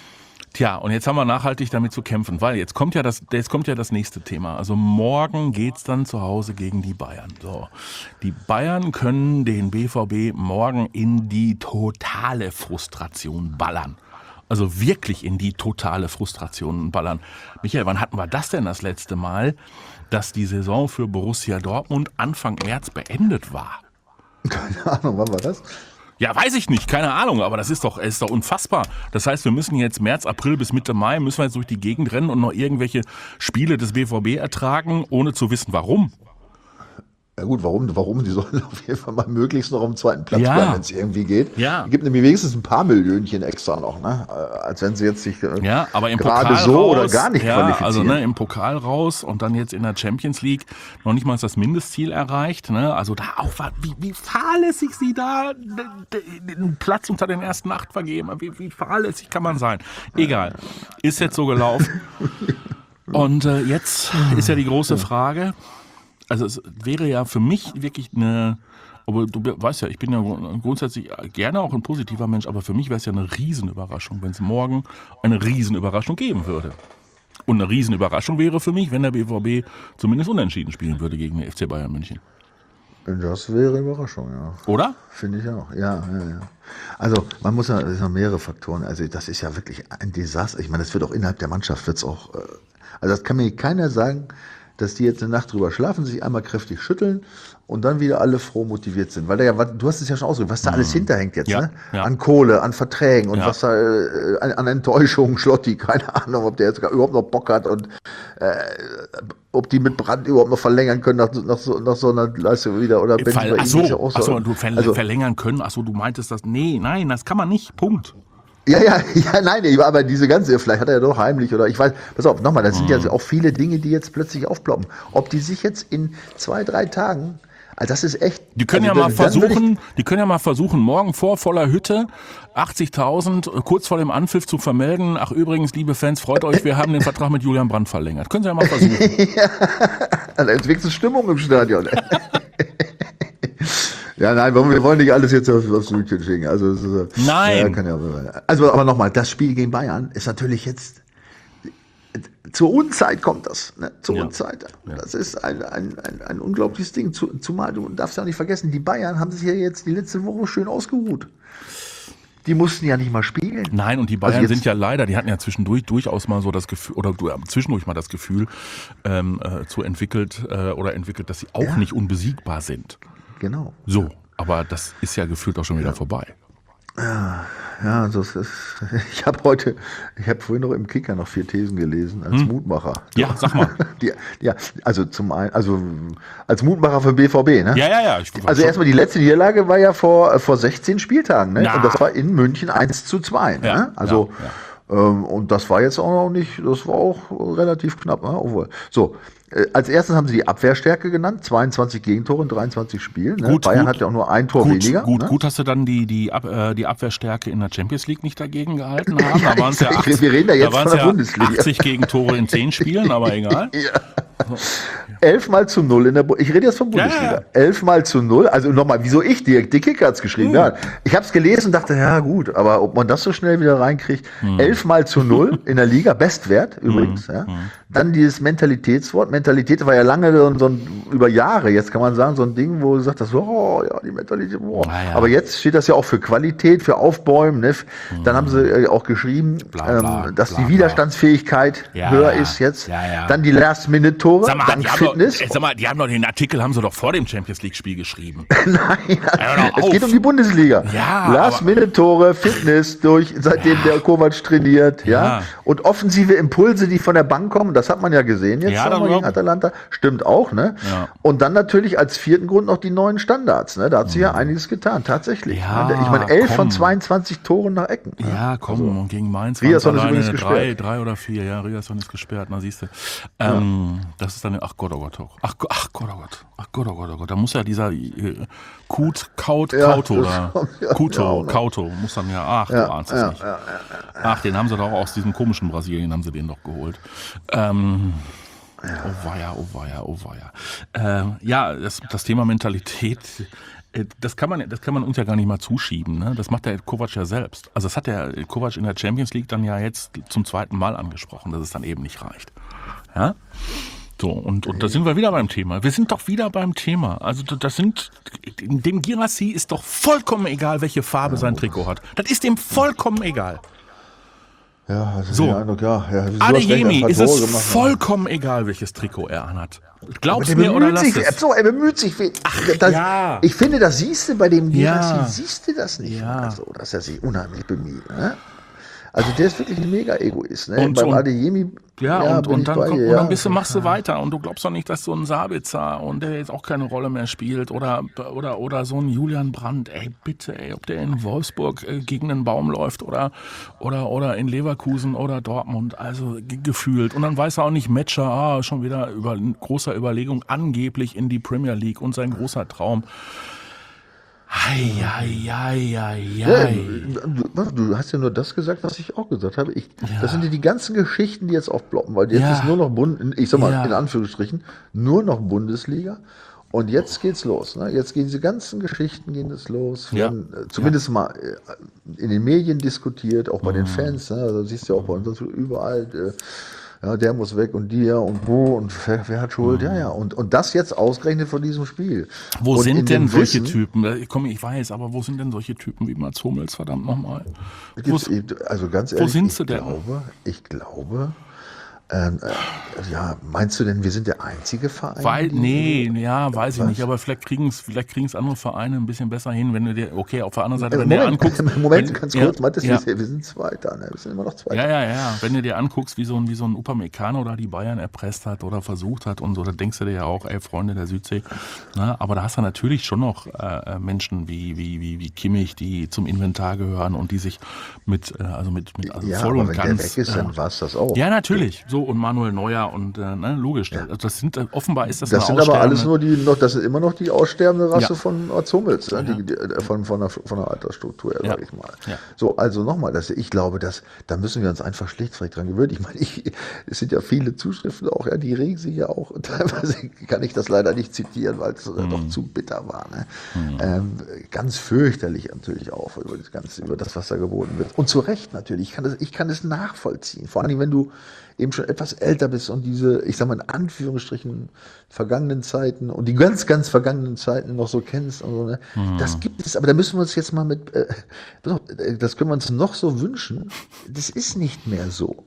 tja, und jetzt haben wir nachhaltig damit zu kämpfen, weil jetzt kommt ja das, jetzt kommt ja das nächste Thema. Also morgen geht's dann zu Hause gegen die Bayern. So, die Bayern können den B V B morgen in die totale Frustration ballern. Also wirklich in die totale Frustration ballern. Michael, wann hatten wir das denn das letzte Mal, dass die Saison für Borussia Dortmund Anfang März beendet war? keine Ahnung, wann war das? Ja, weiß ich nicht, keine Ahnung, aber das ist doch, ist doch unfassbar. Das heißt, wir müssen jetzt März, April bis Mitte Mai, müssen wir jetzt durch die Gegend rennen und noch irgendwelche Spiele des B V B ertragen, ohne zu wissen, warum. Ja gut, warum? Warum? Die sollen auf jeden Fall mal möglichst noch am zweiten Platz Ja. bleiben, wenn es irgendwie geht. Ja. Es gibt nämlich wenigstens ein paar Millionchen extra noch, ne? Äh, Als wenn sie jetzt sich äh, Ja, aber im gerade Pokal so raus, oder gar nicht ja, qualifizieren. also ne, im Pokal raus und dann jetzt in der Champions League noch nicht mal das Mindestziel erreicht. Ne? Also da auch, wie, wie fahrlässig sie da den Platz unter den ersten acht vergeben. Wie, wie fahrlässig kann man sein? Egal, ist jetzt so gelaufen. Und äh, jetzt ist ja die große Frage, also es wäre ja für mich wirklich eine, aber du weißt ja, ich bin ja grundsätzlich gerne auch ein positiver Mensch, aber für mich wäre es ja eine Riesenüberraschung, wenn es morgen eine Riesenüberraschung geben würde. Und eine Riesenüberraschung wäre für mich, wenn der B V B zumindest unentschieden spielen würde gegen den F C Bayern München. Das wäre Überraschung, ja. Oder? Finde ich auch, ja, ja, ja. Also man muss ja, es sind mehrere Faktoren. Also das ist ja wirklich ein Desaster. Ich meine, das wird auch innerhalb der Mannschaft wird's auch. Äh, also das kann mir keiner sagen, dass die jetzt eine Nacht drüber schlafen, sich einmal kräftig schütteln und dann wieder alle froh motiviert sind. Weil da ja, du hast es ja schon ausgedrückt, was da alles hinterhängt jetzt, Ja, ne? ja. An Kohle, an Verträgen und Ja. was da äh, an, an Enttäuschung, Schlotti, keine Ahnung, ob der jetzt gar überhaupt noch Bock hat und äh, ob die mit Brandt überhaupt noch verlängern können nach, nach, so, nach so einer Leistung wieder oder wenn Fall, bei ach ihm so, ist ja auch ach so, du ver also, verlängern können. Ach so, du meintest das. Nee, nein, das kann man nicht. Punkt. Ja, ja, ja, nein, aber diese ganze, vielleicht hat er ja doch heimlich oder ich weiß, pass auf, nochmal, das sind ja auch viele Dinge, die jetzt plötzlich aufploppen. Ob die sich jetzt in zwei, drei Tagen, also das ist echt. Die können also ja mal dann- dann würde versuchen, die können ja mal versuchen, morgen vor voller Hütte achtzigtausend äh, kurz vor dem Anpfiff zu vermelden. Ach übrigens, liebe Fans, freut euch, wir haben den Vertrag mit Julian Brandt verlängert. Können Sie ja mal versuchen. Ich, da entwickelt es Stimmung im Stadion. Ja, nein, wir wollen nicht alles jetzt aufs, aufs Lütchen schicken. Also, es ist, Nein. Ja, kann ja, also, aber nochmal, das Spiel gegen Bayern ist natürlich jetzt, zur Unzeit kommt das, ne? Zur Ja. Unzeit. Ja. Das ist ein, ein, ein, ein unglaubliches Ding. Zu, zumal, du darfst ja nicht vergessen, die Bayern haben sich ja jetzt die letzte Woche schön ausgeruht. Die mussten ja nicht mal spielen. Nein, und die Bayern Also jetzt- sind ja leider, die hatten ja zwischendurch durchaus mal so das Gefühl, oder du, äh, zwischendurch mal das Gefühl ähm, äh, zu entwickelt äh, oder entwickelt, dass sie auch Ja. nicht unbesiegbar sind. Genau. So, aber das ist ja gefühlt auch schon wieder vorbei. Ja, also es ist, ich habe heute, ich habe vorhin noch im Kicker noch vier Thesen gelesen als hm. Mutmacher. Ja, sag mal. Die, ja, also zum einen, also als Mutmacher für B V B, ne? Ja, ja, ja. Ich also erstmal die letzte Niederlage war ja vor, vor sechzehn Spieltagen, ne? Na. Und das war in München eins zu zwei, ne? Ja, also, ja, ja. Ähm, und das war jetzt auch noch nicht, das war auch relativ knapp, ne? Obwohl. So. Als erstes haben sie die Abwehrstärke genannt, zweiundzwanzig Gegentore in dreiundzwanzig Spielen. Ne? Gut, Bayern gut, hat ja auch nur ein Tor gut, weniger. Gut, ne? gut, dass sie dann die, die, Ab, äh, die Abwehrstärke in der Champions League nicht dagegen gehalten haben. Da waren es ja, achtzig, wir reden ja jetzt da von der ja Bundesliga. achtzig Gegentore in zehn Spielen, aber egal. Ja. Elfmal zu null in der Bu Ich rede jetzt von Bundesliga. Ja, ja. Elfmal zu null. Also nochmal, wieso ich? Die, die Kicker hat's geschrieben. Hm. Ja. Ich habe es gelesen und dachte, ja gut, aber ob man das so schnell wieder reinkriegt. Hm. Elfmal zu null in der Liga, Bestwert übrigens. Hm. Ja. Hm. Dann dieses Mentalitätswort. Mentalität war ja lange so, so ein, über Jahre, jetzt kann man sagen, so ein Ding, wo du sagst, das, oh ja, die Mentalität, oh. Ah, ja. Aber jetzt steht das ja auch für Qualität, für Aufbäumen. Ne? Hm. Dann haben sie auch geschrieben, bla, bla, ähm, dass bla, die Widerstandsfähigkeit ja, höher ja. ist jetzt. Ja, ja. Dann die Last-Minute-Tore, sag mal, dann Fitness. Doch, sag mal, die haben doch den Artikel, haben sie doch vor dem Champions-League-Spiel geschrieben. Nein, es geht um die Bundesliga. Ja, Last-Minute-Tore, Fitness, durch, seitdem ja. der Kovac trainiert. Ja. ja. Und offensive Impulse, die von der Bank kommen, das hat man ja gesehen jetzt ja, gegen Atalanta. Stimmt auch, ne? Ja. Und dann natürlich als vierten Grund noch die neuen Standards. Ne? Da hat sich ja einiges getan, tatsächlich. Ja, ich meine, elf von zweiundzwanzig Toren nach Ecken. Ja, ne? komm, also, und gegen Mainz waren es alleine drei, drei oder vier. Ja, Riasson ist gesperrt, na siehst du. Ähm, ja. Das ist dann, ach Gott, oh Gott, oh. Ach, ach Gott, oh Gott, ach Gott, oh Gott, oh Gott. Da muss ja dieser äh, Kut, Kaut, ja, Kauto da, ja, Kuto, ja, Kauto, muss dann ja, ach, ja, du ahnst ja, es nicht. Ja, ja, ja. Ach, den haben sie doch aus diesem komischen Brasilien, haben sie den doch geholt. Ähm, Ja. Oh weia, oh weia, oh weia. Ähm, ja, das, das Thema Mentalität, das kann man, das kann man uns ja gar nicht mal zuschieben. Ne? Das macht der Kovac ja selbst. Also das hat der Kovac in der Champions League dann ja jetzt zum zweiten Mal angesprochen, dass es dann eben nicht reicht. Ja? So, und, und da sind wir wieder beim Thema. Wir sind doch wieder beim Thema. Also das sind, dem Guirassy ist doch vollkommen egal, welche Farbe sein Trikot hat. Das ist dem vollkommen egal. Ja, also so. Eindruck, ja, ja, Adeyemi ist es gemacht, vollkommen ja. egal, welches Trikot er anhat. Glaubst mir oder lass es? So, er bemüht sich. Ach, das, ja. Ich finde, das siehst du bei dem Guirassy, ja. siehst du das nicht. Ja. Also, dass er sich unheimlich bemüht. Ne? Also der ist wirklich ein Mega-Egoist. Ne? Und, Beim und, Adeyemi, ja, ja, und, und, dann, komm, und ja. dann bist du, machst du weiter und du glaubst doch nicht, dass so ein Sabitzer und der jetzt auch keine Rolle mehr spielt oder, oder, oder so ein Julian Brandt, ey bitte, ey, ob der in Wolfsburg äh, gegen einen Baum läuft oder, oder, oder in Leverkusen oder Dortmund, also g- gefühlt. Und dann weiß er auch nicht, Matcher, ah, schon wieder über großer Überlegung, angeblich in die Premier League und sein großer Traum. Hei, hei, hei, hei, hei. Ja, du, du hast ja nur das gesagt, was ich auch gesagt habe. Ich, Ja. Das sind ja die ganzen Geschichten, die jetzt aufploppen, weil jetzt Ja. ist nur noch Bund, ich sag mal Ja. in Anführungsstrichen, nur noch Bundesliga. Und jetzt geht's los. Ne? Jetzt gehen diese ganzen Geschichten gehen es los. Ja. Werden, äh, zumindest mal äh, in den Medien diskutiert, auch bei den Fans. Ne? Also siehst du ja auch bei uns überall. Äh, Ja, der muss weg und die ja und wo und wer, wer hat Schuld? Ja, ja. Und, und das jetzt ausgerechnet von diesem Spiel. Wo und sind denn dem solche Wissen, Typen? Komm, ich weiß, aber wo sind denn solche Typen wie Mats Hummels, verdammt nochmal? gibt's- also ganz ehrlich, sind ich sie denn? glaube, ich glaube, ähm, äh, ja, meinst du denn, wir sind der einzige Verein? Weil, die- nee, ja, weiß ich Was? nicht, aber vielleicht kriegen es vielleicht kriegen's andere Vereine ein bisschen besser hin, wenn du dir, okay, auf der anderen Seite, Äh, wenn du dir Moment, anguckst. Moment, wenn, ganz ja, kurz, meintest du, ja, wir sind Zweiter, ne? Wir sind immer noch Zweiter. ja, ja, ja, wenn du dir anguckst, wie so ein, wie so ein Upamecano da die Bayern erpresst hat oder versucht hat und so, dann denkst du dir ja auch, ey, Freunde der Südsee, na, aber da hast du natürlich schon noch äh, Menschen wie, wie, wie, wie Kimmich, die zum Inventar gehören und die sich mit, äh, also mit, mit also Ja, voll aber und wenn ganz. der weg ist, äh, dann war es das auch. Ja, natürlich. So, und Manuel Neuer und äh, ne, logisch. Also das sind äh, offenbar ist das, Das eine sind aber alles aussterbende- nur die noch, das ist immer noch die aussterbende Rasse Ja. von Mats Hummels, ne? die, die, äh, von, von, der, von der Altersstruktur her, Ja. sag ich mal. Ja. So, also nochmal, das, ich glaube, dass, da müssen wir uns einfach schlichtweg dran gewöhnen. Ich meine, ich, es sind ja viele Zuschriften auch, ja, die regen sich ja auch, teilweise kann ich das leider nicht zitieren, weil es Mhm. doch zu bitter war. Ne? Ähm, ganz fürchterlich natürlich auch über das Ganze, über das, was da geboten wird. Und zu Recht natürlich, ich kann das, ich kann das nachvollziehen. Vor allem, wenn du eben schon etwas älter bist und diese, ich sag mal in Anführungsstrichen, vergangenen Zeiten und die ganz, ganz vergangenen Zeiten noch so kennst und so, ne? Das gibt es, aber da müssen wir uns jetzt mal mit, äh, das können wir uns noch so wünschen, das ist nicht mehr so.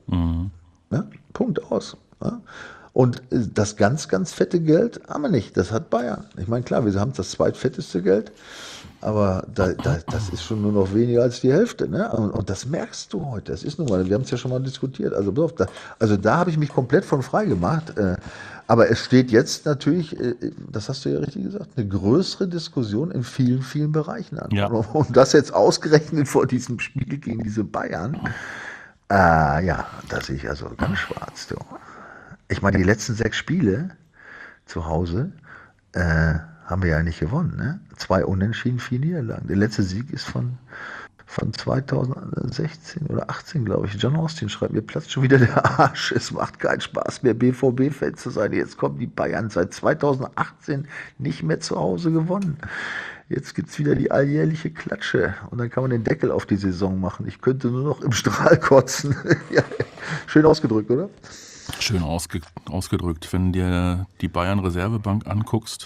Ne? Punkt aus. Ne? Und äh, das ganz, ganz fette Geld haben wir nicht, das hat Bayern. Ich meine, klar, wir haben das zweitfetteste Geld, Aber da, da, das ist schon nur noch weniger als die Hälfte, ne? Und, und das merkst du heute. Das ist nun mal, wir haben es ja schon mal diskutiert. Also, pass auf, da, also da habe ich mich komplett von frei gemacht. Äh, aber es steht jetzt natürlich, äh, das hast du ja richtig gesagt, eine größere Diskussion in vielen, vielen Bereichen an. Ja. Und, und das jetzt ausgerechnet vor diesem Spiel gegen diese Bayern. Äh, ja, da sehe ich also ganz schwarz. Du. Ich meine, die letzten sechs Spiele zu Hause, äh, haben wir ja nicht gewonnen, ne? Zwei Unentschieden, vier Niederlagen. Der letzte Sieg ist von, von zweitausendsechzehn oder achtzehn, glaube ich. John Austin schreibt, mir platzt schon wieder der Arsch. Es macht keinen Spaß mehr, B V B-Fan zu sein. Jetzt kommen die Bayern seit zweitausendachtzehn nicht mehr zu Hause gewonnen. Jetzt gibt es wieder die alljährliche Klatsche und dann kann man den Deckel auf die Saison machen. Ich könnte nur noch im Strahl kotzen. Ja, schön ausgedrückt, oder? Schön ausge, ausgedrückt. Wenn du dir die Bayern-Reservebank anguckst,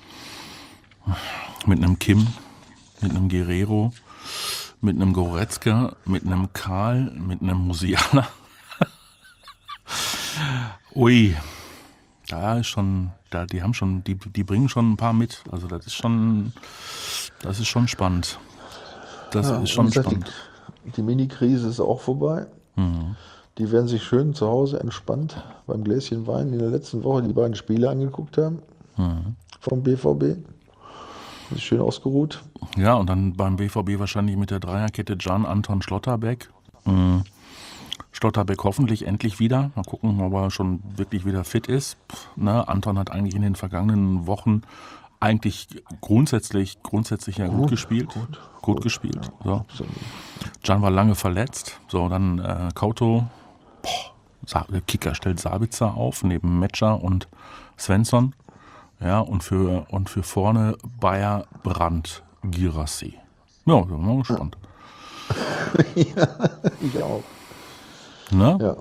mit einem Kim, mit einem Guerrero, mit einem Goretzka, mit einem Karl, mit einem Musiala. Ui, da ist schon, da, die haben schon, die, die bringen schon ein paar mit. Also das ist schon, das ist schon spannend. Das Ja, ist schon wie gesagt, spannend. Die, die Mini-Krise ist auch vorbei. Mhm. Die werden sich schön zu Hause entspannt beim Gläschen Wein in der letzten Woche die beiden Spiele angeguckt haben Mhm. vom B V B. Ist schön ausgeruht. Ja, und dann beim B V B wahrscheinlich mit der Dreierkette Can, Anton, Schlotterbeck. Mhm. Schlotterbeck hoffentlich endlich wieder. Mal gucken, ob er schon wirklich wieder fit ist. Ne? Anton hat eigentlich in den vergangenen Wochen eigentlich grundsätzlich, grundsätzlich ja gut, Gut, gespielt. gut, Gut, gut, gespielt. So. Absolut. Can war lange verletzt. So, dann äh, Kauto. Boah, Sa- der Kicker stellt Sabitzer auf, neben Metscher und Svensson. Ja, und für, und für vorne Bayer, Brandt, Girassi. Ja, da bin ich mal gespannt. Ja, ich auch. Ne? Ja.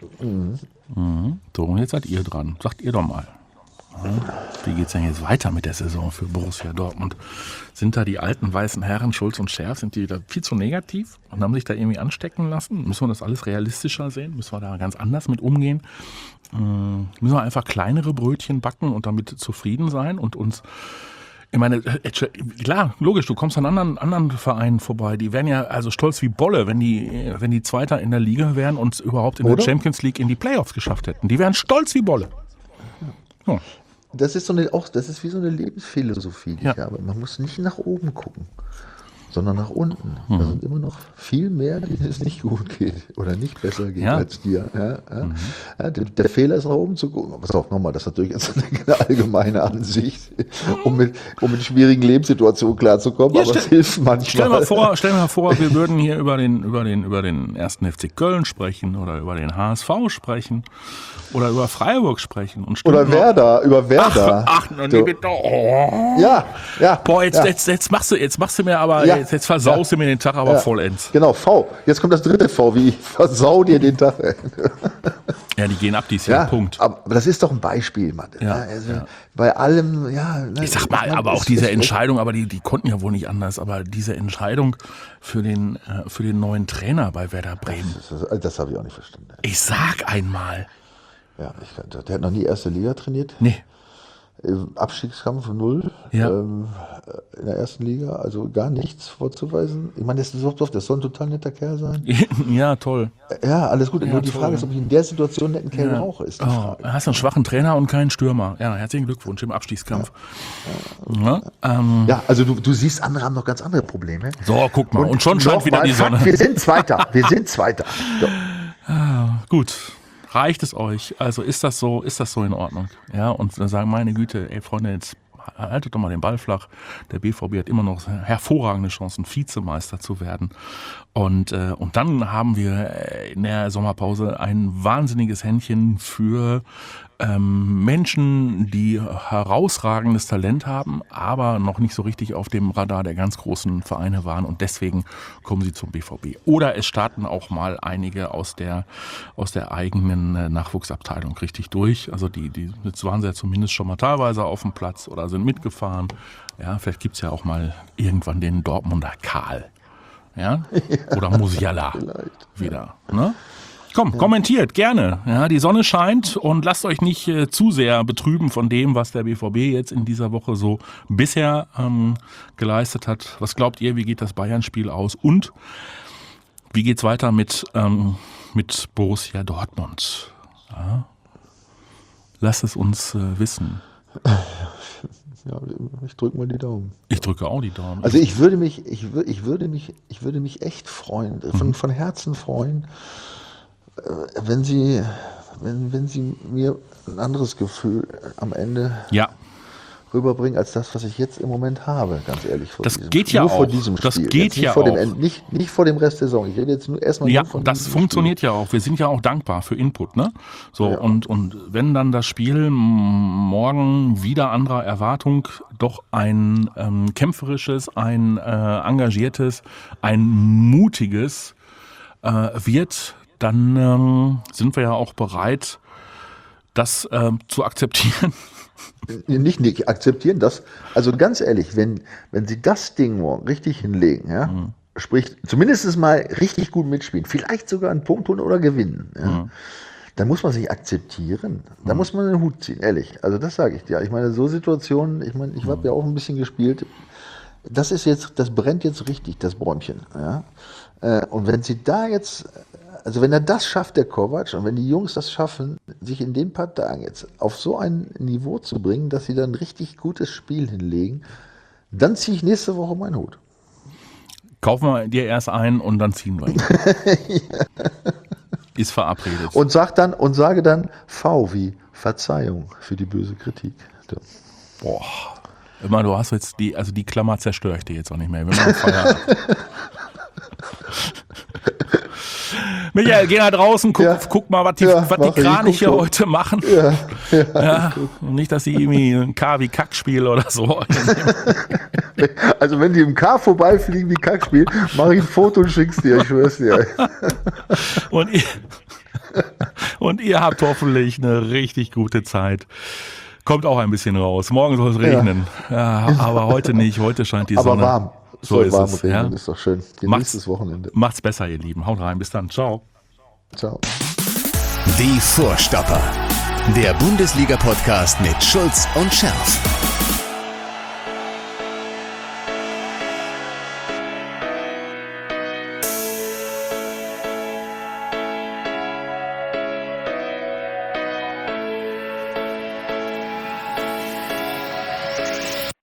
Mhm. So, und jetzt seid ihr dran. Sagt ihr doch mal. Ja, wie geht's denn jetzt weiter mit der Saison für Borussia Dortmund? Sind da die alten weißen Herren Schulz und Scherf, sind die da viel zu negativ und haben sich da irgendwie anstecken lassen? Müssen wir das alles realistischer sehen? Müssen wir da ganz anders mit umgehen? Ähm, müssen wir einfach kleinere Brötchen backen und damit zufrieden sein und uns... Ich meine, äh, klar, logisch, du kommst an anderen, anderen Vereinen vorbei, die wären ja also stolz wie Bolle, wenn die, wenn die Zweiter in der Liga wären und überhaupt in Oder? der Champions League in die Playoffs geschafft hätten. Die wären stolz wie Bolle. Ja. Das ist so eine, auch, das ist wie so eine Lebensphilosophie, die Ja. ich habe. Man muss nicht nach oben gucken, sondern nach unten. Da sind immer noch viel mehr, denen es nicht gut geht oder nicht besser geht Ja. als dir. Ja, ja. Ja, der, der Fehler ist nach oben zu gucken. Pass auf, nochmal, das ist natürlich jetzt eine allgemeine Ansicht, um mit, um mit schwierigen Lebenssituationen klarzukommen, Ja, aber es stell- hilft manchmal. Stell mal vor, stell mal vor, wir würden hier über den, über den, über den ersten F C Köln sprechen oder über den H S V sprechen oder über Freiburg sprechen und Oder Stunden- Werder, über Werder. Ach, ach, Du- nee, bitte. Oh. Ja, ja. Boah, jetzt, ja. jetzt, jetzt machst du, jetzt machst du mir aber, Ja. jetzt, jetzt versaust du mir den Tag aber Ja. vollends. Genau, V. Jetzt kommt das dritte V, wie ich versau dir den Tag. Ja, die gehen ab dieses Jahr, Punkt. Aber aber das ist doch ein Beispiel, Mann. Ja, Also ja. Bei allem, ja. ne, Ich sag mal, man aber auch ist- diese ist- Entscheidung, aber die, die konnten ja wohl nicht anders, aber diese Entscheidung für den, äh, für den neuen Trainer bei Werder Bremen. Das, das habe ich auch nicht verstanden. Ich sag einmal. Ja, ich, kann- der hat noch nie erste Liga trainiert. Nee. Im Abstiegskampf null. Ja. Ähm, in der ersten Liga, also gar nichts vorzuweisen. Ich meine, das, ist doch- das soll ein total netter Kerl sein. Ja, toll. Ja, alles gut. Nur die toll. Frage ist, ob ich in der Situation einen netten Kerl Ja. brauche, ist die Oh, Frage. hast einen schwachen Trainer und keinen Stürmer. Ja, herzlichen Glückwunsch im Abstiegskampf. Ja, ähm, Ja, also du, du siehst, andere haben noch ganz andere Probleme. so, guck mal. Und, schon scheint noch wieder mal, die Fakt, Sonne. Wir sind Zweiter. Wir sind Zweiter. So. Gut. Reicht es euch? Also ist das so, ist das so in Ordnung? Ja, und dann sagen, meine Güte, ey Freunde, jetzt haltet doch mal den Ball flach. Der B V B hat immer noch hervorragende Chancen, Vizemeister zu werden. Und, äh, und dann haben wir in der Sommerpause ein wahnsinniges Händchen für ähm, Menschen, die herausragendes Talent haben, aber noch nicht so richtig auf dem Radar der ganz großen Vereine waren und deswegen kommen sie zum B V B. Oder es starten auch mal einige aus der, aus der eigenen äh, Nachwuchsabteilung richtig durch. Also die, die, jetzt waren sie ja zumindest schon mal teilweise auf dem Platz oder sind mitgefahren. Ja, vielleicht gibt's ja auch mal irgendwann den Dortmunder Karl. Ja? Oder Musiala wieder. Ne? Komm, ja. kommentiert gerne. Ja, die Sonne scheint und lasst euch nicht äh, zu sehr betrüben von dem, was der B V B jetzt in dieser Woche so bisher ähm, geleistet hat. Was glaubt ihr, wie geht das Bayern-Spiel aus? Und wie geht's weiter mit, ähm, mit Borussia Dortmund? Ja. Lasst es uns äh, wissen. Ja, ich drücke mal die Daumen. Ich drücke auch die Daumen. Also ich würde mich, ich, ich würde mich, ich würde mich echt freuen, von, mhm. von Herzen freuen, wenn Sie, wenn, wenn Sie mir ein anderes Gefühl am Ende ja. rüberbringen als das, was ich jetzt im Moment habe, ganz ehrlich. Vor das diesem, geht ja nur auch. Vor diesem das Spiel. geht nicht ja vor auch. Dem, nicht, nicht vor dem Rest der Saison. Ich rede jetzt nur erstmal ja, nur von das diesem funktioniert Spiel. ja auch. Wir sind ja auch dankbar für Input, ne? So ja. und und wenn dann das Spiel morgen wieder anderer Erwartung doch ein ähm, kämpferisches, ein äh, engagiertes, ein mutiges äh, wird, dann ähm, sind wir ja auch bereit, das ähm, zu akzeptieren. Nicht, nicht akzeptieren das. Also ganz ehrlich, wenn, wenn Sie das Ding morgen richtig hinlegen, ja, mhm. sprich zumindest mal richtig gut mitspielen, vielleicht sogar einen Punkt holen oder gewinnen, ja, mhm. dann muss man sich akzeptieren. Da mhm. muss man den Hut ziehen, ehrlich. Also das sage ich dir. Ich meine, so Situationen, ich meine, ich habe ja auch ein bisschen gespielt. Das ist jetzt, das brennt jetzt richtig, das Bäumchen. Ja. Und wenn Sie da jetzt, also wenn er das schafft, der Kovac, und wenn die Jungs das schaffen, sich in den paar Tagen jetzt auf so ein Niveau zu bringen, dass sie dann ein richtig gutes Spiel hinlegen, dann ziehe ich nächste Woche meinen Hut. Kaufen wir dir erst ein und dann ziehen wir ihn. ja. Ist verabredet. Und sag dann und sage dann V wie Verzeihung für die böse Kritik. So. Boah. Immer, du hast jetzt die, also die Klammer zerstöre ich dir jetzt auch nicht mehr. Wir machen Feierabend. Michael, geh nach draußen, guck, ja. guck mal, was die, ja, was die Kraniche schon. heute machen. Ja, ja, ja, nicht, dass sie irgendwie ein K wie Kack spielen oder so. Also wenn die im K vorbeifliegen wie Kack spielen, mache ich ein Foto und schick's dir, ich schwör's dir. und, ihr, und ihr habt hoffentlich eine richtig gute Zeit. Kommt auch ein bisschen raus. Morgen soll es regnen. Ja. Ja, aber heute nicht. Heute scheint die aber Sonne. Aber warm. So soll ist warm es. regnen, Ja? ist doch schön. Macht's, das Wochenende. Macht's besser, ihr Lieben. Haut rein. Bis dann. Ciao. Ciao. Die Vorstopper. Der Bundesliga-Podcast mit Schulz und Scherf.